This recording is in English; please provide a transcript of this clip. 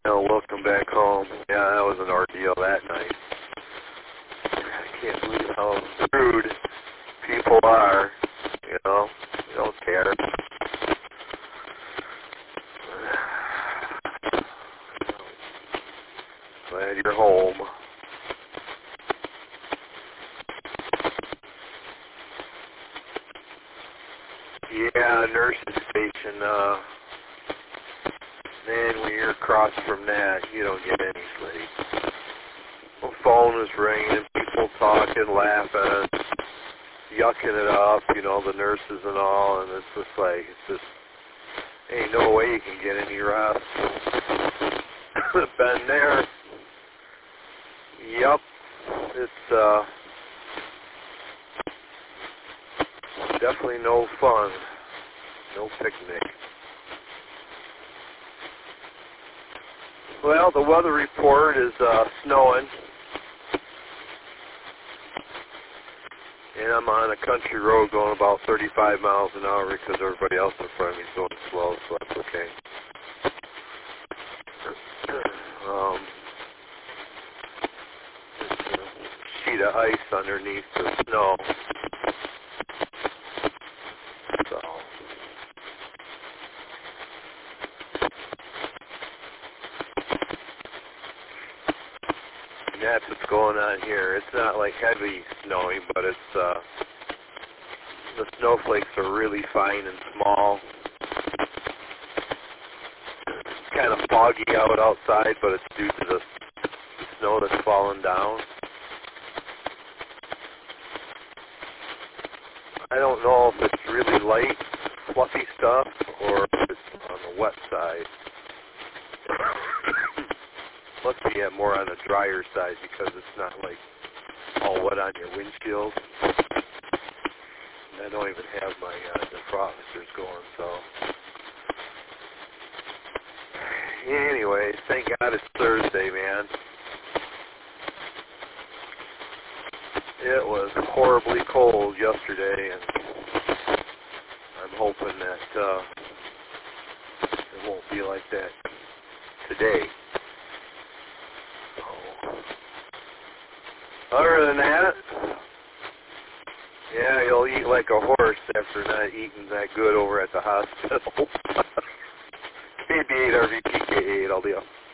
No, welcome back home. Yeah, that was an ordeal that night. I can't believe how rude people are. You know, they don't care. Glad you're home. Yeah, nurse's station. Man, when you're across from that, you don't get any sleep. The phone is ringing, people talking, laughing, yucking it up, you know, the nurses and all, and it's just like, ain't no way you can get any rest. Been there. Yep. It's definitely no fun. No picnic. Well, the weather report is snowing. And I'm on a country road going about 35 miles an hour because everybody else in front of me is going slow, so that's okay. There's a sheet of ice underneath the snow. So, and that's what's going on here. It's not like heavy snowing, but it's the snowflakes are really fine and small. It's kind of foggy out outside, but it's due to the snow that's fallen down. I don't know if it's really light, fluffy stuff, or if it's on the wet side. Must be more on the drier side because it's not like all wet on your windshield. I don't even have my defrosters going, so. Anyways, thank God it's Thursday, man. It was horribly cold yesterday, and I'm hoping that it won't be like that today. So, other than that, yeah, you'll eat like a horse after not eating that good over at the hospital. KB8 RVPK8, all deal.